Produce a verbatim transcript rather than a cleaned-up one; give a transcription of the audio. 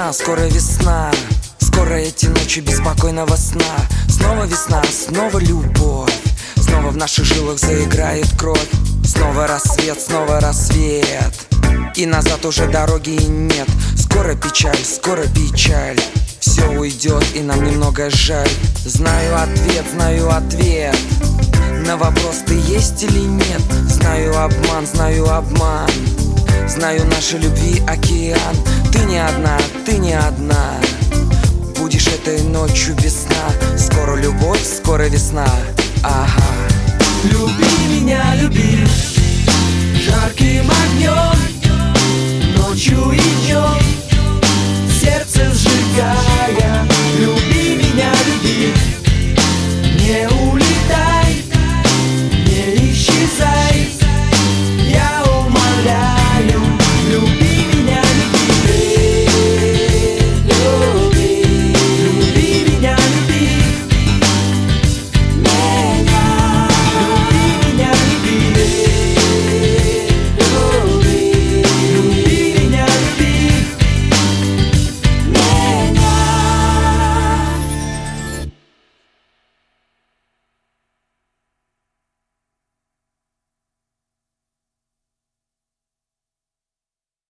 весна, скоро весна. Скоро эти ночи беспокойного сна. Снова весна, снова любовь. Снова в наших жилах заиграет кровь. Снова рассвет, снова рассвет. И назад уже дороги нет. Скоро печаль, скоро печаль. Все уйдет, и нам немного жаль. Знаю ответ, знаю ответ на вопрос, ты есть или нет. Знаю обман, знаю обман. Знаю нашей любви океан. Ты не одна, ты не одна. Будешь этой ночью весна. Скоро любовь, скоро весна. Ага. Люби меня, люби жарким огнем, ночью и днем.